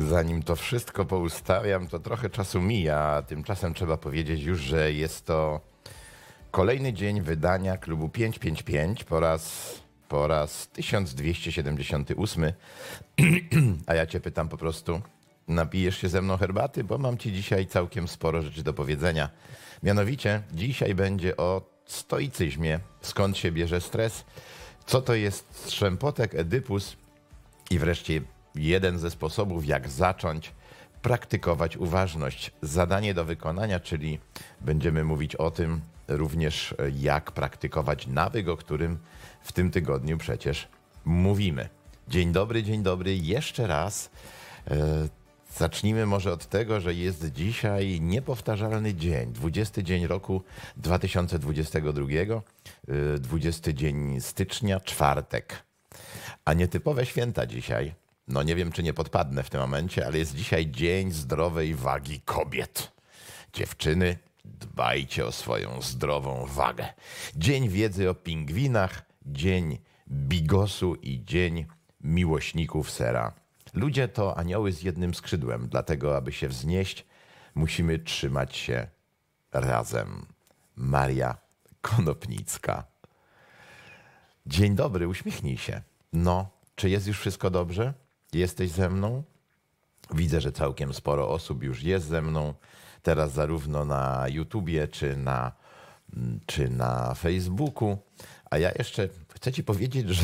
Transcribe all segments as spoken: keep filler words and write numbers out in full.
Zanim to wszystko poustawiam, to trochę czasu mija, a tymczasem trzeba powiedzieć już, że jest to kolejny dzień wydania klubu pięćset pięćdziesiąt pięć po raz, po raz tysiąc dwieście siedemdziesiąty ósmy. A ja cię pytam po prostu, napijesz się ze mną herbaty? Bo mam ci dzisiaj całkiem sporo rzeczy do powiedzenia. Mianowicie dzisiaj będzie o stoicyzmie, skąd się bierze stres, co to jest strzempotek, Edypus i wreszcie jeden ze sposobów, jak zacząć praktykować uważność. Zadanie do wykonania, czyli będziemy mówić o tym również, jak praktykować nawyk, o którym w tym tygodniu przecież mówimy. Dzień dobry, dzień dobry. Jeszcze raz e, zacznijmy może od tego, że jest dzisiaj niepowtarzalny dzień. dwudziesty dzień roku dwa tysiące dwudziestego drugiego, e, dwudziesty dzień stycznia, czwartek. A nietypowe święta dzisiaj. No nie wiem, czy nie podpadnę w tym momencie, ale jest dzisiaj Dzień Zdrowej Wagi Kobiet. Dziewczyny, dbajcie o swoją zdrową wagę. Dzień Wiedzy o Pingwinach, Dzień Bigosu i Dzień Miłośników Sera. Ludzie to anioły z jednym skrzydłem, dlatego aby się wznieść, musimy trzymać się razem. Maria Konopnicka. Dzień dobry, uśmiechnij się. No, czy jest już wszystko dobrze? Jesteś ze mną? Widzę, że całkiem sporo osób już jest ze mną. Teraz zarówno na YouTubie, czy na, czy na Facebooku. A ja jeszcze chcę ci powiedzieć, że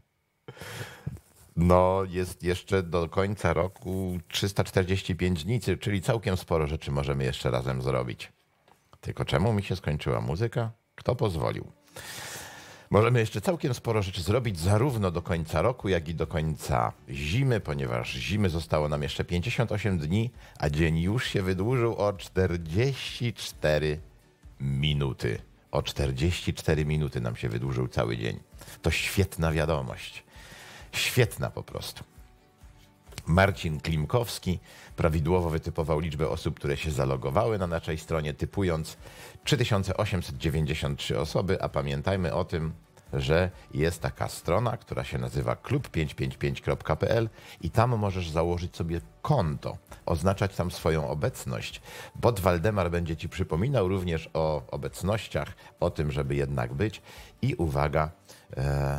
no jest jeszcze do końca roku trzysta czterdzieści pięć dni, czyli całkiem sporo rzeczy możemy jeszcze razem zrobić. Tylko czemu mi się skończyła muzyka? Kto pozwolił? Możemy jeszcze całkiem sporo rzeczy zrobić zarówno do końca roku, jak i do końca zimy, ponieważ zimy zostało nam jeszcze pięćdziesiąt osiem dni, a dzień już się wydłużył o czterdzieści cztery minuty. O czterdzieści cztery minuty nam się wydłużył cały dzień. To świetna wiadomość. Świetna po prostu. Marcin Klimkowski prawidłowo wytypował liczbę osób, które się zalogowały na naszej stronie, typując trzy tysiące osiemset dziewięćdziesiąt trzy osoby, a pamiętajmy o tym, że jest taka strona, która się nazywa klub pięćset pięćdziesiąt pięć kropka p l i tam możesz założyć sobie konto, oznaczać tam swoją obecność. Bot Waldemar będzie ci przypominał również o obecnościach, o tym, żeby jednak być i uwaga, e,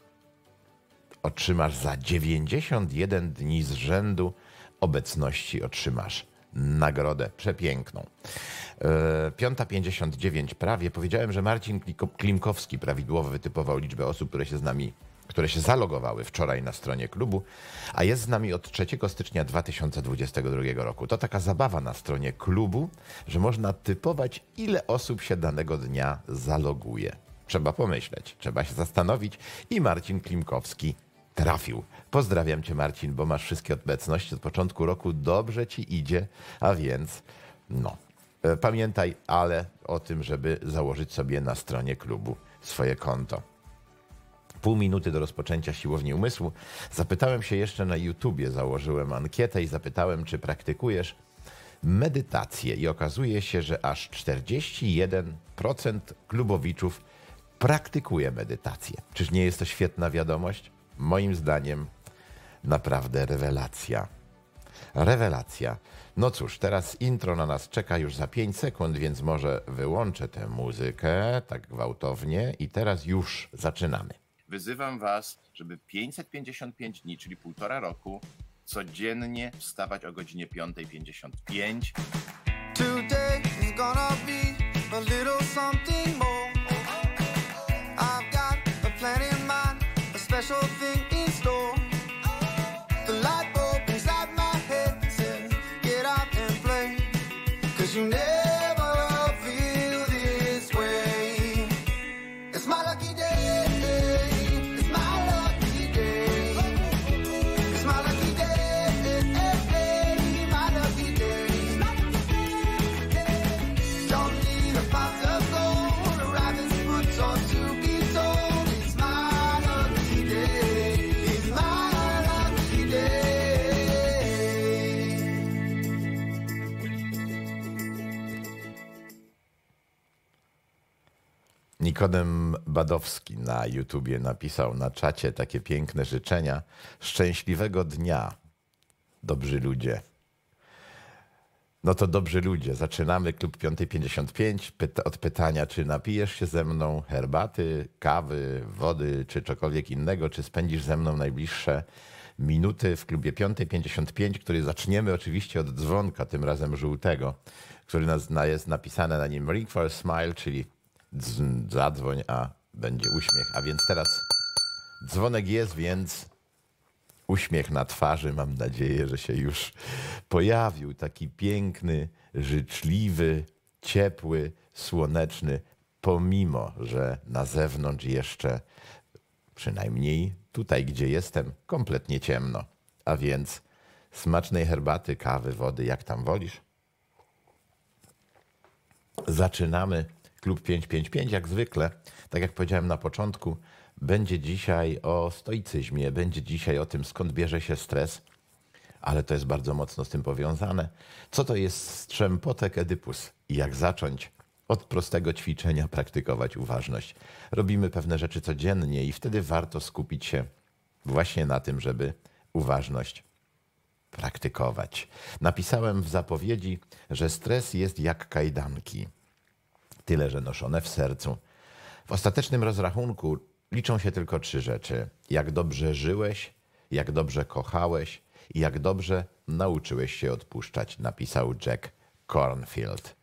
otrzymasz za dziewięćdziesiąt jeden dni z rzędu obecności, otrzymasz nagrodę przepiękną. Piąta pięćdziesiąt dziewięć prawie. Powiedziałem, że Marcin Klimkowski prawidłowo wytypował liczbę osób, które się z nami, które się zalogowały wczoraj na stronie klubu, a jest z nami od trzeciego stycznia dwa tysiące dwudziestego drugiego roku. To taka zabawa na stronie klubu, że można typować, ile osób się danego dnia zaloguje. Trzeba pomyśleć, trzeba się zastanowić i Marcin Klimkowski trafił. Pozdrawiam cię, Marcin, bo masz wszystkie obecności od początku roku, dobrze ci idzie, a więc no, pamiętaj ale o tym, żeby założyć sobie na stronie klubu swoje konto. Pół minuty do rozpoczęcia siłowni umysłu. Zapytałem się jeszcze na YouTubie, założyłem ankietę i zapytałem, czy praktykujesz medytację i okazuje się, że aż czterdzieści jeden procent klubowiczów praktykuje medytację. Czyż nie jest to świetna wiadomość? Moim zdaniem naprawdę rewelacja. Rewelacja. No cóż, teraz intro na nas czeka już za pięć sekund, więc może wyłączę tę muzykę tak gwałtownie i teraz już zaczynamy. Wyzywam was, żeby pięćset pięćdziesiąt pięć dni, czyli półtora roku, codziennie wstawać o godzinie piąta pięćdziesiąt pięć. Today is gonna be a little something more. I've got a plan in mind, a special thing in store. The light bulb inside my head says, get out and play, 'cause you never feel this way. It's my lucky day, it's my lucky day, it's my lucky day, my lucky day. Don't need a pot of gold, a rabbit's foot or to be told. It's my lucky day, it's my lucky day. Nikodem Badowski na YouTubie napisał na czacie takie piękne życzenia. Szczęśliwego dnia. dobrzy ludzie. No to dobrzy ludzie. Zaczynamy klub piąta pięćdziesiąt pięć Pyta- od pytania, czy napijesz się ze mną herbaty, kawy, wody, czy czegokolwiek innego, czy spędzisz ze mną najbliższe minuty w klubie piąta pięćdziesiąt pięć, który zaczniemy oczywiście od dzwonka, tym razem żółtego, który jest napisane na nim ring for a smile, czyli dz- zadzwoń, a będzie uśmiech. A więc teraz dzwonek jest, więc uśmiech na twarzy. Mam nadzieję, że się już pojawił. Taki piękny, życzliwy, ciepły, słoneczny, pomimo że na zewnątrz jeszcze, przynajmniej tutaj, gdzie jestem, kompletnie ciemno. A więc smacznej herbaty, kawy, wody, jak tam wolisz. Zaczynamy klub pięćset pięćdziesiąt pięć jak zwykle. Tak jak powiedziałem na początku, będzie dzisiaj o stoicyzmie, będzie dzisiaj o tym, skąd bierze się stres, ale to jest bardzo mocno z tym powiązane. Co to jest strzempotek Edypus i jak zacząć od prostego ćwiczenia praktykować uważność. Robimy pewne rzeczy codziennie i wtedy warto skupić się właśnie na tym, żeby uważność praktykować. Napisałem w zapowiedzi, że stres jest jak kajdanki, tyle że noszone w sercu. W ostatecznym rozrachunku liczą się tylko trzy rzeczy. Jak dobrze żyłeś, jak dobrze kochałeś i jak dobrze nauczyłeś się odpuszczać, napisał Jack Cornfield.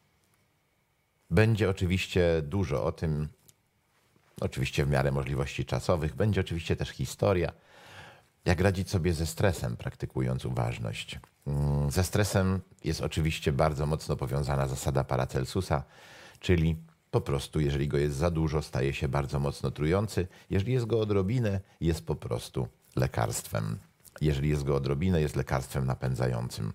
Będzie oczywiście dużo o tym, oczywiście w miarę możliwości czasowych. Będzie oczywiście też historia, jak radzić sobie ze stresem, praktykując uważność. Ze stresem jest oczywiście bardzo mocno powiązana zasada Paracelsusa, czyli po prostu, jeżeli go jest za dużo, staje się bardzo mocno trujący. Jeżeli jest go odrobinę, jest po prostu lekarstwem. Jeżeli jest go odrobinę, jest lekarstwem napędzającym.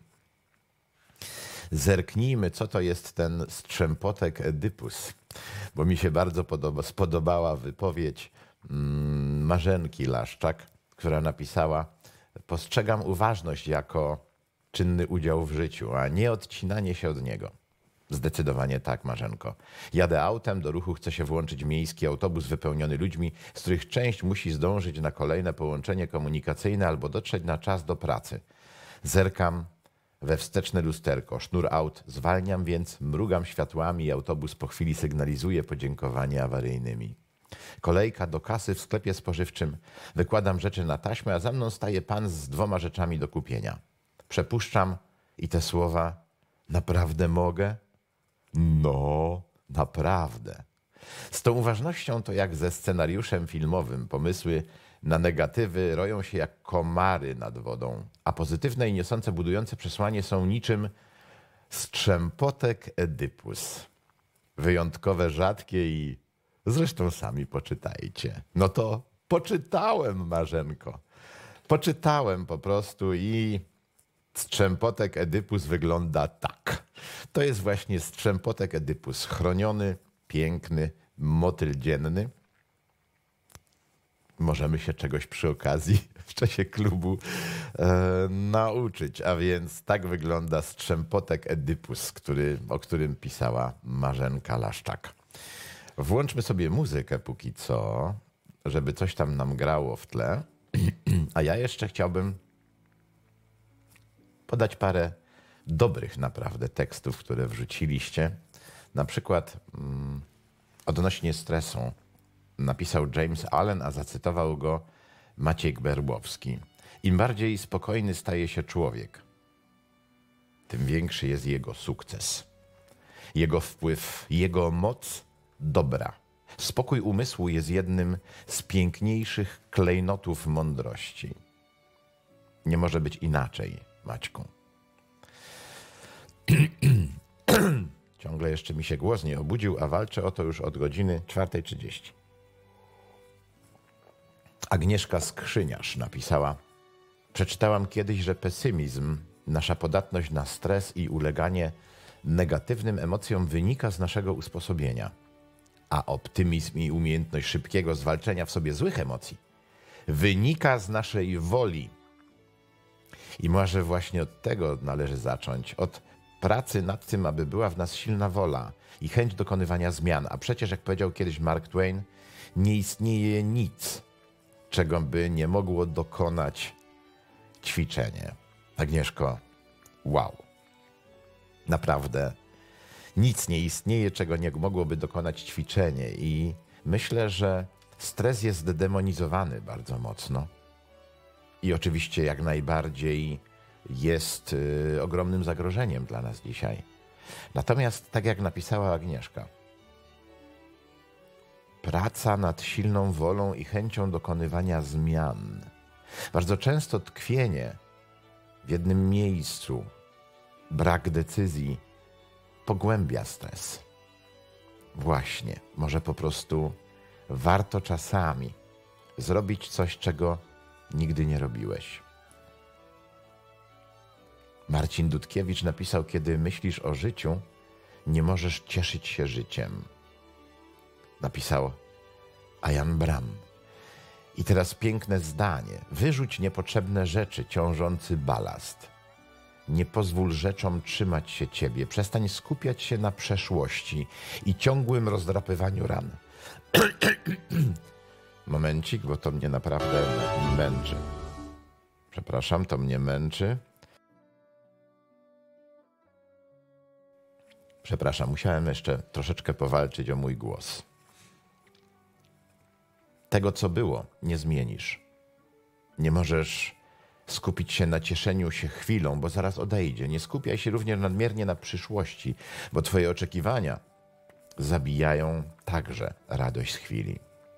Zerknijmy, co to jest ten strzempotek Edypus, bo mi się bardzo podoba, spodobała wypowiedź mm, Marzenki Laszczak, która napisała: postrzegam uważność jako czynny udział w życiu, a nie odcinanie się od niego. Zdecydowanie tak, Marzenko. Jadę autem, do ruchu chce się włączyć miejski autobus wypełniony ludźmi, z których część musi zdążyć na kolejne połączenie komunikacyjne albo dotrzeć na czas do pracy. Zerkam we wsteczne lusterko, sznur aut, zwalniam więc, mrugam światłami i autobus po chwili sygnalizuje podziękowanie awaryjnymi. Kolejka do kasy w sklepie spożywczym. Wykładam rzeczy na taśmę, a za mną staje pan z dwoma rzeczami do kupienia. Przepuszczam i te słowa: naprawdę mogę? No, naprawdę. Z tą uważnością to jak ze scenariuszem filmowym. Pomysły na negatywy roją się jak komary nad wodą, a pozytywne i niosące budujące przesłanie są niczym strzempotek Edypus. Wyjątkowe, rzadkie i zresztą sami poczytajcie. No to poczytałem, Marzenko. Poczytałem po prostu i strzempotek Edypus wygląda tak. To jest właśnie strzempotek Edypus. Chroniony, piękny motyl dzienny. Możemy się czegoś przy okazji w czasie klubu e, nauczyć. A więc tak wygląda strzempotek Edypus, który, o którym pisała Marzenka Laszczak. Włączmy sobie muzykę póki co, żeby coś tam nam grało w tle. A ja jeszcze chciałbym podać parę dobrych naprawdę tekstów, które wrzuciliście. Na przykład mm, odnośnie stresu napisał James Allen, a zacytował go Maciej Berłowski. Im bardziej spokojny staje się człowiek, tym większy jest jego sukces. Jego wpływ, jego moc dobra. Spokój umysłu jest jednym z piękniejszych klejnotów mądrości. Nie może być inaczej, Maćku. Ciągle jeszcze mi się głos nie obudził, a walczę o to już od godziny czwarta trzydzieści. Agnieszka Skrzyniarz napisała: przeczytałam kiedyś, że pesymizm, nasza podatność na stres i uleganie negatywnym emocjom wynika z naszego usposobienia, a optymizm i umiejętność szybkiego zwalczenia w sobie złych emocji wynika z naszej woli. I może właśnie od tego należy zacząć, od pracy nad tym, aby była w nas silna wola i chęć dokonywania zmian. A przecież, jak powiedział kiedyś Mark Twain, nie istnieje nic, czego by nie mogło dokonać ćwiczenie. Agnieszko, wow. Naprawdę nic nie istnieje, czego nie mogłoby dokonać ćwiczenie i myślę, że stres jest demonizowany bardzo mocno i oczywiście jak najbardziej jest y, ogromnym zagrożeniem dla nas dzisiaj. Natomiast tak jak napisała Agnieszka, praca nad silną wolą i chęcią dokonywania zmian. Bardzo często tkwienie w jednym miejscu, brak decyzji pogłębia stres. Właśnie, może po prostu warto czasami zrobić coś, czego nigdy nie robiłeś. Marcin Dudkiewicz napisał, kiedy myślisz o życiu, nie możesz cieszyć się życiem. Napisał Ayan Bram. I teraz piękne zdanie. Wyrzuć niepotrzebne rzeczy, ciążący balast. Nie pozwól rzeczom trzymać się ciebie. Przestań skupiać się na przeszłości i ciągłym rozdrapywaniu ran. Momencik, bo to mnie naprawdę męczy. Przepraszam, to mnie męczy. Przepraszam, musiałem jeszcze troszeczkę powalczyć o mój głos. Tego, co było, nie zmienisz. Nie możesz skupić się na cieszeniu się chwilą, bo zaraz odejdzie. Nie skupiaj się również nadmiernie na przyszłości, bo twoje oczekiwania zabijają także radość z chwili.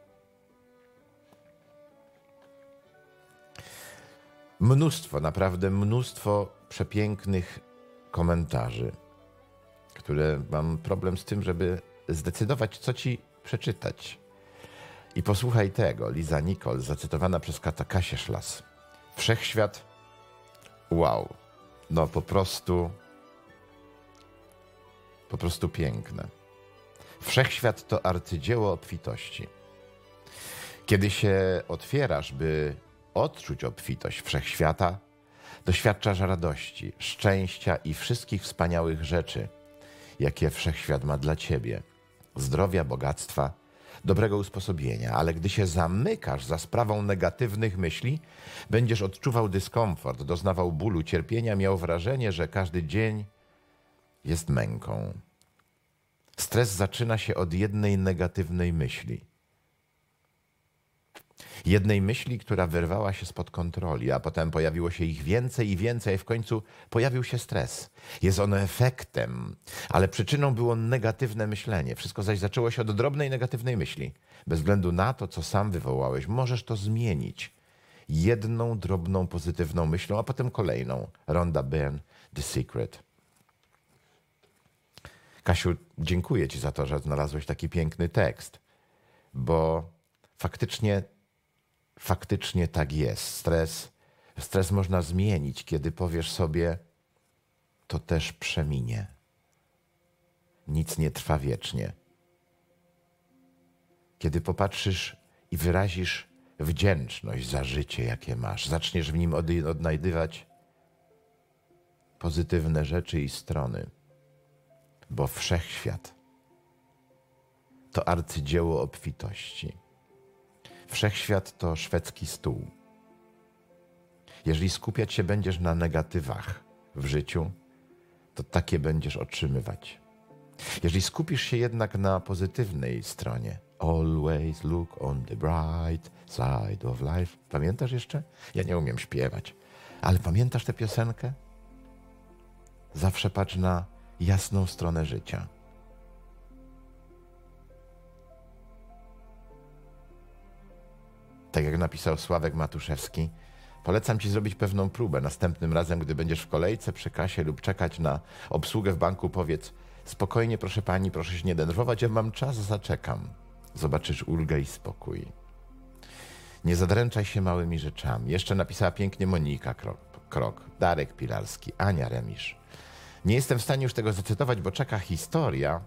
Mnóstwo, naprawdę mnóstwo przepięknych komentarzy, które mam problem z tym, żeby zdecydować, co ci przeczytać. I posłuchaj tego, Liza Nicol, zacytowana przez Kasię Szlas. Wszechświat, wow, no po prostu, po prostu piękne. Wszechświat to arcydzieło obfitości. Kiedy się otwierasz, by odczuć obfitość wszechświata, doświadczasz radości, szczęścia i wszystkich wspaniałych rzeczy, jakie wszechświat ma dla ciebie. Zdrowia, bogactwa, dobrego usposobienia, ale gdy się zamykasz za sprawą negatywnych myśli, będziesz odczuwał dyskomfort, doznawał bólu, cierpienia, miał wrażenie, że każdy dzień jest męką. Stres zaczyna się od jednej negatywnej myśli. Jednej myśli, która wyrwała się spod kontroli, a potem pojawiło się ich więcej i więcej, a w końcu pojawił się stres. Jest on efektem, ale przyczyną było negatywne myślenie. Wszystko zaś zaczęło się od drobnej negatywnej myśli. Bez względu na to, co sam wywołałeś, możesz to zmienić. Jedną drobną pozytywną myślą, a potem kolejną. Rhonda Byrne, The Secret. Kasiu, dziękuję ci za to, że znalazłeś taki piękny tekst, bo faktycznie Faktycznie tak jest. Stres, stres można zmienić, kiedy powiesz sobie, to też przeminie. Nic nie trwa wiecznie. Kiedy popatrzysz i wyrazisz wdzięczność za życie, jakie masz, zaczniesz w nim odnajdywać pozytywne rzeczy i strony, bo wszechświat to arcydzieło obfitości. Wszechświat to szwedzki stół. Jeżeli skupiać się będziesz na negatywach w życiu, to takie będziesz otrzymywać. Jeżeli skupisz się jednak na pozytywnej stronie, always look on the bright side of life. Pamiętasz jeszcze? Ja nie umiem śpiewać, ale pamiętasz tę piosenkę? Zawsze patrz na jasną stronę życia. Tak jak napisał Sławek Matuszewski, polecam ci zrobić pewną próbę. Następnym razem, gdy będziesz w kolejce przy kasie lub czekać na obsługę w banku, powiedz: spokojnie, proszę pani, proszę się nie denerwować, ja mam czas, zaczekam. Zobaczysz ulgę i spokój. Nie zadręczaj się małymi rzeczami. Jeszcze napisała pięknie Monika Krok, Krok, Darek Pilarski, Ania Remisz. Nie jestem w stanie już tego zacytować, bo czeka historia,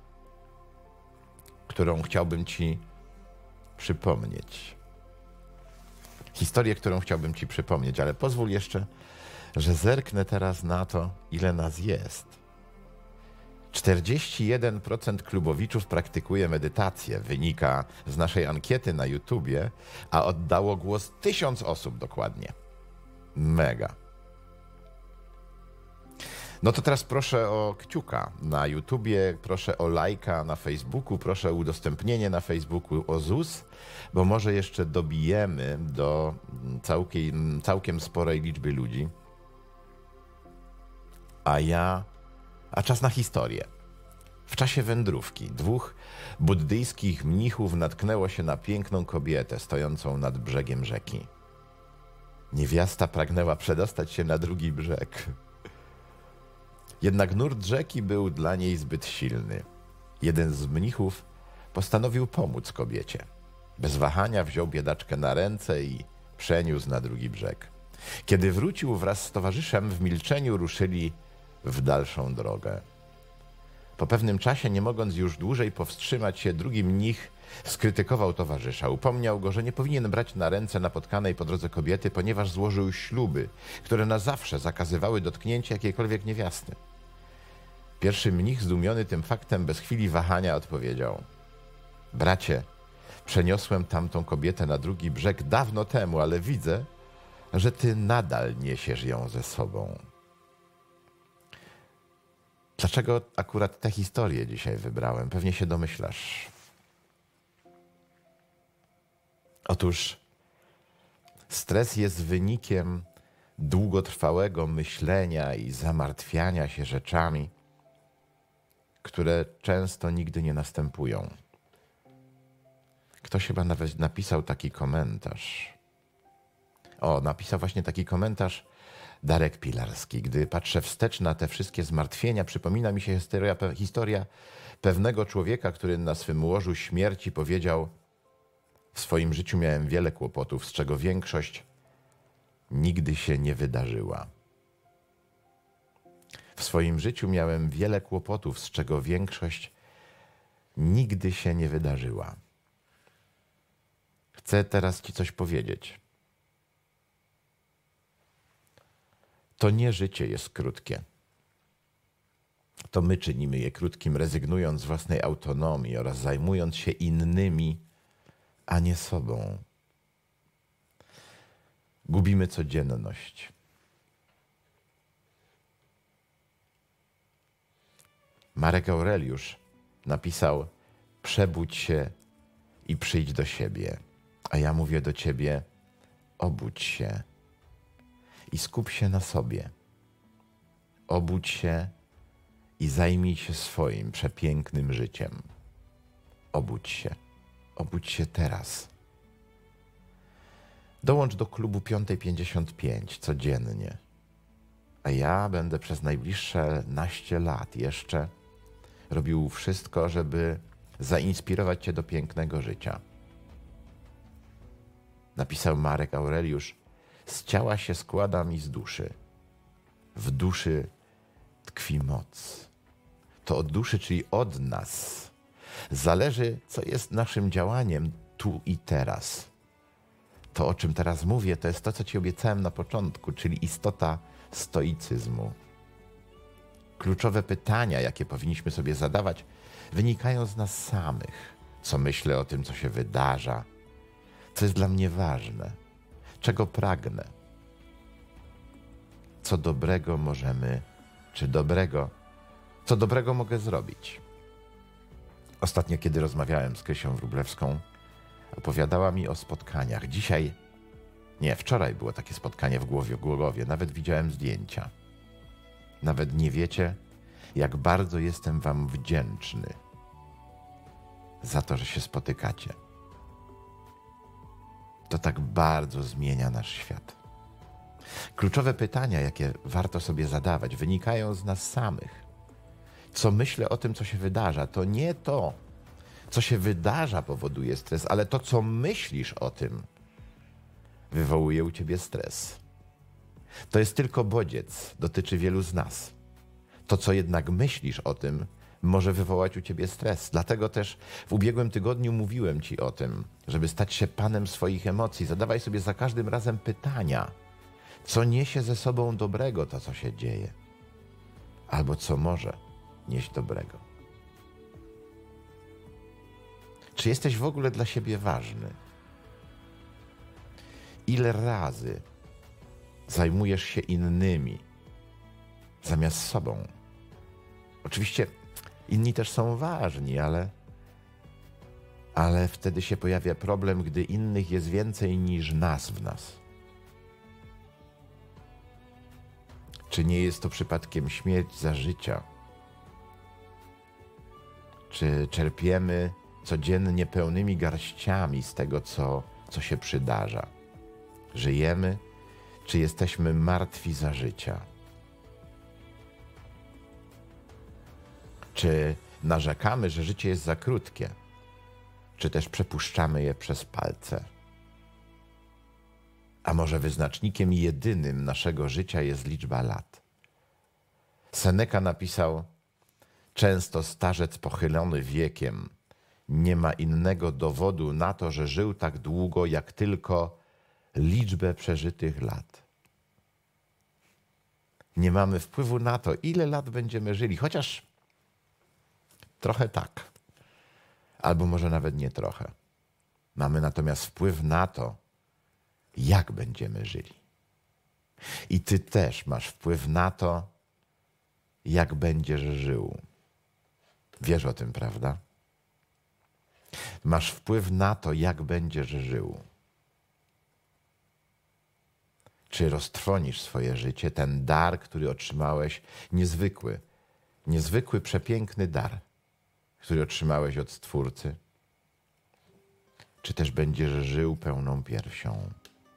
którą chciałbym ci przypomnieć. Historię, którą chciałbym ci przypomnieć, ale pozwól jeszcze, że zerknę teraz na to, ile nas jest. czterdzieści jeden procent klubowiczów praktykuje medytację, wynika z naszej ankiety na YouTubie, a oddało głos tysiąc osób dokładnie. Mega. No to teraz proszę o kciuka na YouTubie, proszę o lajka na Facebooku, proszę o udostępnienie na Facebooku, o Z U S, bo może jeszcze dobijemy do całkiem, całkiem sporej liczby ludzi. A ja... A czas na historię. W czasie wędrówki dwóch buddyjskich mnichów natknęło się na piękną kobietę stojącą nad brzegiem rzeki. Niewiasta pragnęła przedostać się na drugi brzeg. Jednak nurt rzeki był dla niej zbyt silny. Jeden z mnichów postanowił pomóc kobiecie. Bez wahania wziął biedaczkę na ręce i przeniósł na drugi brzeg. Kiedy wrócił wraz z towarzyszem, w milczeniu ruszyli w dalszą drogę. Po pewnym czasie, nie mogąc już dłużej powstrzymać się, drugi mnich skrytykował towarzysza. Upomniał go, że nie powinien brać na ręce napotkanej po drodze kobiety, ponieważ złożył śluby, które na zawsze zakazywały dotknięcia jakiejkolwiek niewiasty. Pierwszy mnich, zdumiony tym faktem, bez chwili wahania odpowiedział: bracie, przeniosłem tamtą kobietę na drugi brzeg dawno temu, ale widzę, że ty nadal niesiesz ją ze sobą. Dlaczego akurat tę historię dzisiaj wybrałem? Pewnie się domyślasz. Otóż stres jest wynikiem długotrwałego myślenia i zamartwiania się rzeczami, które często nigdy nie następują. Ktoś chyba nawet napisał taki komentarz. O, napisał właśnie taki komentarz Darek Pilarski. Gdy patrzę wstecz na te wszystkie zmartwienia, przypomina mi się historia, historia pewnego człowieka, który na swym łożu śmierci powiedział: w swoim życiu miałem wiele kłopotów, z czego większość nigdy się nie wydarzyła. W swoim życiu miałem wiele kłopotów, z czego większość nigdy się nie wydarzyła. Chcę teraz ci coś powiedzieć. To nie życie jest krótkie. To my czynimy je krótkim, rezygnując z własnej autonomii oraz zajmując się innymi, a nie sobą. Gubimy codzienność. Marek Aureliusz napisał: przebudź się i przyjdź do siebie. A ja mówię do ciebie: obudź się i skup się na sobie. Obudź się i zajmij się swoim przepięknym życiem. Obudź się. Obudź się teraz. Dołącz do klubu piątej pięćdziesiąt pięć codziennie. A ja będę przez najbliższe naście lat jeszcze robił wszystko, żeby zainspirować cię do pięknego życia. Napisał Marek Aureliusz: z ciała się składam i z duszy. W duszy tkwi moc. To od duszy, czyli od nas, zależy, co jest naszym działaniem tu i teraz. To, o czym teraz mówię, to jest to, co ci obiecałem na początku, czyli istota stoicyzmu. Kluczowe pytania, jakie powinniśmy sobie zadawać, wynikają z nas samych. Co myślę o tym, co się wydarza, co jest dla mnie ważne, czego pragnę, co dobrego możemy, czy dobrego, co dobrego mogę zrobić. Ostatnio, kiedy rozmawiałem z Krysią Wróblewską, opowiadała mi o spotkaniach. Dzisiaj, nie, wczoraj było takie spotkanie w głowie, w Głogowie. Nawet widziałem zdjęcia. Nawet nie wiecie, jak bardzo jestem wam wdzięczny za to, że się spotykacie. To tak bardzo zmienia nasz świat. Kluczowe pytania, jakie warto sobie zadawać, wynikają z nas samych. Co myślę o tym, co się wydarza, to nie to, co się wydarza, powoduje stres, ale to, co myślisz o tym, wywołuje u ciebie stres. To jest tylko bodziec, dotyczy wielu z nas. To, co jednak myślisz o tym, może wywołać u ciebie stres. Dlatego też w ubiegłym tygodniu mówiłem ci o tym, żeby stać się panem swoich emocji. Zadawaj sobie za każdym razem pytania, co niesie ze sobą dobrego to, co się dzieje, albo co może nieść dobrego. Czy jesteś w ogóle dla siebie ważny? Ile razy zajmujesz się innymi, zamiast sobą. Oczywiście inni też są ważni, ale, ale wtedy się pojawia problem, gdy innych jest więcej niż nas w nas. Czy nie jest to przypadkiem śmierć za życia? Czy czerpiemy codziennie pełnymi garściami z tego, co, co się przydarza? Żyjemy, czy jesteśmy martwi za życia? Czy narzekamy, że życie jest za krótkie? Czy też przepuszczamy je przez palce? A może wyznacznikiem jedynym naszego życia jest liczba lat? Seneca napisał: często starzec pochylony wiekiem nie ma innego dowodu na to, że żył tak długo, jak tylko liczbę przeżytych lat. Nie mamy wpływu na to, ile lat będziemy żyli, chociaż trochę tak, albo może nawet nie trochę. Mamy natomiast wpływ na to, jak będziemy żyli. I ty też masz wpływ na to, jak będziesz żył. Wiesz o tym, prawda? Masz wpływ na to, jak będziesz żył. Czy roztrwonisz swoje życie, ten dar, który otrzymałeś, niezwykły, niezwykły, przepiękny dar, który otrzymałeś od Stwórcy? Czy też będziesz żył pełną piersią?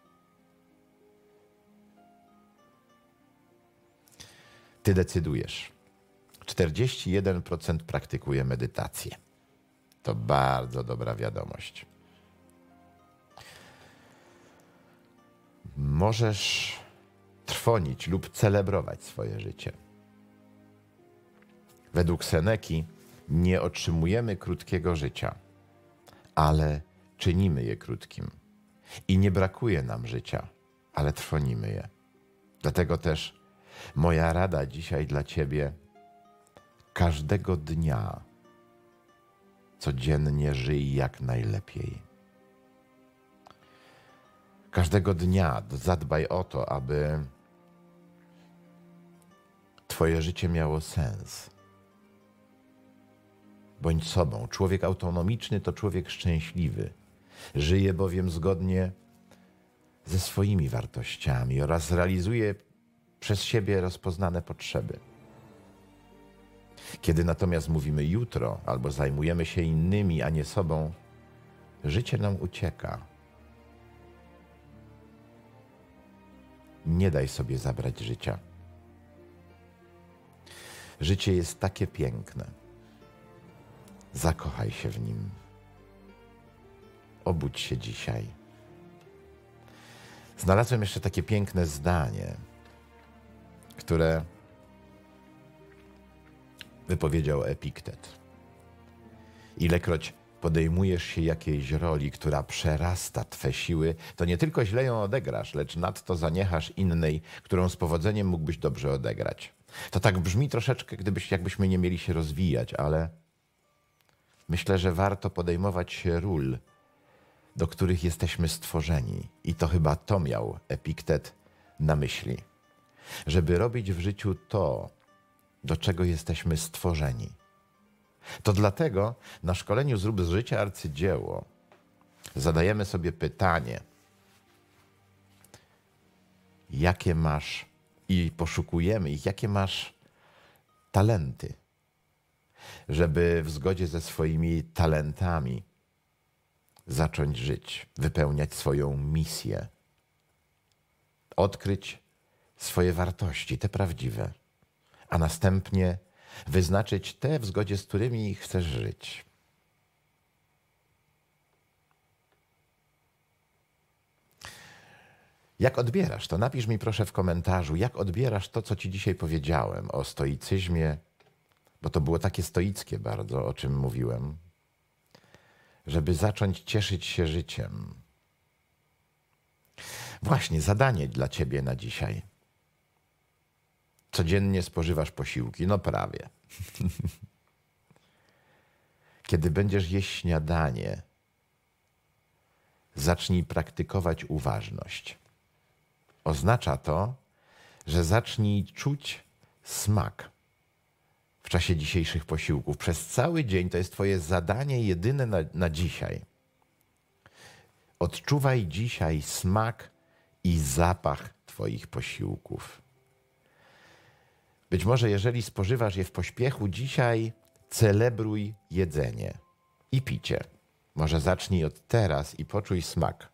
Ty decydujesz. czterdzieści jeden procent praktykuje medytację. To bardzo dobra wiadomość. Możesz trwonić lub celebrować swoje życie. Według Seneki nie otrzymujemy krótkiego życia, ale czynimy je krótkim. I nie brakuje nam życia, ale trwonimy je. Dlatego też moja rada dzisiaj dla ciebie: każdego dnia codziennie żyj jak najlepiej. Każdego dnia zadbaj o to, aby twoje życie miało sens. Bądź sobą. Człowiek autonomiczny to człowiek szczęśliwy. Żyje bowiem zgodnie ze swoimi wartościami oraz realizuje przez siebie rozpoznane potrzeby. Kiedy natomiast mówimy jutro albo zajmujemy się innymi, a nie sobą, życie nam ucieka. Nie daj sobie zabrać życia. Życie jest takie piękne. Zakochaj się w nim. Obudź się dzisiaj. Znalazłem jeszcze takie piękne zdanie, które wypowiedział Epiktet. Ilekroć podejmujesz się jakiejś roli, która przerasta twe siły, to nie tylko źle ją odegrasz, lecz nadto zaniechasz innej, którą z powodzeniem mógłbyś dobrze odegrać. To tak brzmi troszeczkę, gdybyś, jakbyśmy nie mieli się rozwijać, ale myślę, że warto podejmować się ról, do których jesteśmy stworzeni. I to chyba to miał Epiktet na myśli. Żeby robić w życiu to, do czego jesteśmy stworzeni. To dlatego na szkoleniu Zrób z życia arcydzieło zadajemy sobie pytanie, jakie masz, i poszukujemy ich, jakie masz talenty, żeby w zgodzie ze swoimi talentami zacząć żyć, wypełniać swoją misję, odkryć swoje wartości, te prawdziwe, a następnie wyznaczyć te, w zgodzie z którymi chcesz żyć. Jak odbierasz to? Napisz mi proszę w komentarzu, jak odbierasz to, co ci dzisiaj powiedziałem o stoicyzmie, bo to było takie stoickie bardzo, o czym mówiłem, żeby zacząć cieszyć się życiem. Właśnie, zadanie dla ciebie na dzisiaj. Codziennie spożywasz posiłki? No prawie. Kiedy będziesz jeść śniadanie, zacznij praktykować uważność. Oznacza to, że zacznij czuć smak w czasie dzisiejszych posiłków. Przez cały dzień to jest twoje zadanie jedyne na, na dzisiaj. Odczuwaj dzisiaj smak i zapach twoich posiłków. Być może jeżeli spożywasz je w pośpiechu, dzisiaj celebruj jedzenie i picie. Może zacznij od teraz i poczuj smak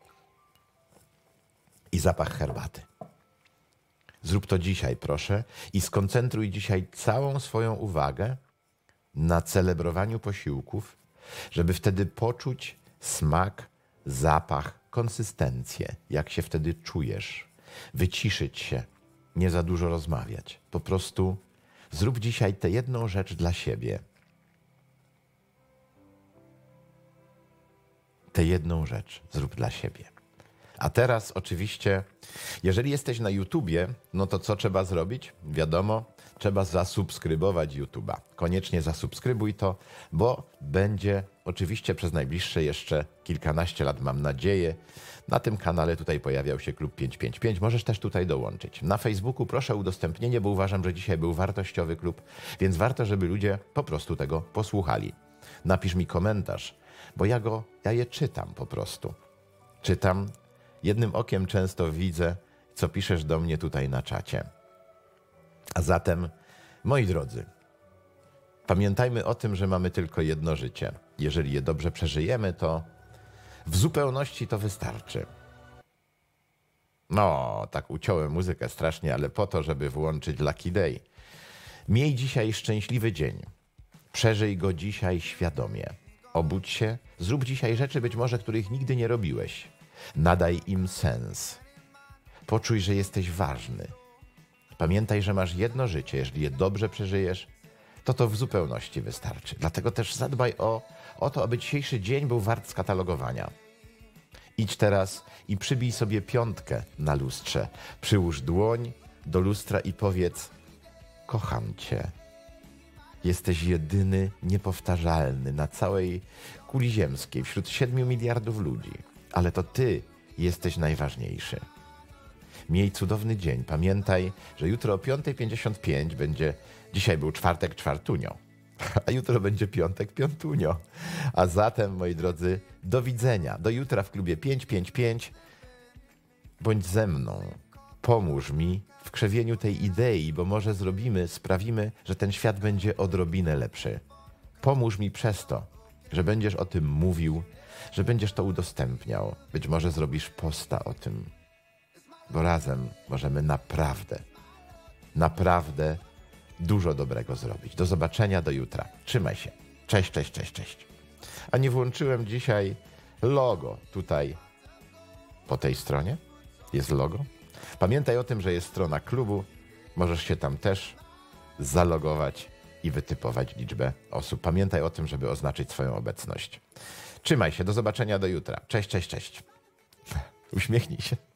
i zapach herbaty. Zrób to dzisiaj, proszę, i skoncentruj dzisiaj całą swoją uwagę na celebrowaniu posiłków, żeby wtedy poczuć smak, zapach, konsystencję, jak się wtedy czujesz. Wyciszyć się, nie za dużo rozmawiać. Po prostu zrób dzisiaj tę jedną rzecz dla siebie. Tę jedną rzecz zrób dla siebie. A teraz oczywiście, jeżeli jesteś na YouTubie, no to co trzeba zrobić? Wiadomo, trzeba zasubskrybować YouTube'a. Koniecznie zasubskrybuj to, bo będzie oczywiście przez najbliższe jeszcze kilkanaście lat, mam nadzieję, na tym kanale tutaj pojawiał się Klub pięć pięć pięć. Możesz też tutaj dołączyć. Na Facebooku proszę o udostępnienie, bo uważam, że dzisiaj był wartościowy klub, więc warto, żeby ludzie po prostu tego posłuchali. Napisz mi komentarz, bo ja go, ja je czytam po prostu. Czytam. Jednym okiem często widzę, co piszesz do mnie tutaj na czacie. A zatem, moi drodzy, pamiętajmy o tym, że mamy tylko jedno życie. Jeżeli je dobrze przeżyjemy, to w zupełności to wystarczy. No, tak uciąłem muzykę strasznie, ale po to, żeby włączyć Lucky Day. Miej dzisiaj szczęśliwy dzień. Przeżyj go dzisiaj świadomie. Obudź się, zrób dzisiaj rzeczy być może, których nigdy nie robiłeś. Nadaj im sens. Poczuj, że jesteś ważny. Pamiętaj, że masz jedno życie. Jeżeli je dobrze przeżyjesz, to to w zupełności wystarczy. Dlatego też zadbaj o, o to, aby dzisiejszy dzień był wart skatalogowania. Idź teraz i przybij sobie piątkę na lustrze. Przyłóż dłoń do lustra i powiedz: kocham cię. Jesteś jedyny, niepowtarzalny na całej kuli ziemskiej, wśród siedmiu miliardów ludzi. Ale to ty jesteś najważniejszy. Miej cudowny dzień. Pamiętaj, że jutro o piąta pięćdziesiąt pięć będzie, dzisiaj był czwartek czwartunio, a jutro będzie piątek piątunio. A zatem, moi drodzy, do widzenia. Do jutra w klubie pięć pięć pięć. Bądź ze mną. Pomóż mi w krzewieniu tej idei, bo może zrobimy, sprawimy, że ten świat będzie odrobinę lepszy. Pomóż mi przez to, że będziesz o tym mówił, że będziesz to udostępniał. Być może zrobisz posta o tym, bo razem możemy naprawdę, naprawdę dużo dobrego zrobić. Do zobaczenia, do jutra. Trzymaj się. Cześć, cześć, cześć, cześć. A nie włączyłem dzisiaj logo tutaj po tej stronie. Jest logo. Pamiętaj o tym, że jest strona klubu. Możesz się tam też zalogować i wytypować liczbę osób. Pamiętaj o tym, żeby oznaczyć swoją obecność. Trzymaj się, do zobaczenia do jutra. Cześć, cześć, cześć. Uśmiechnij się.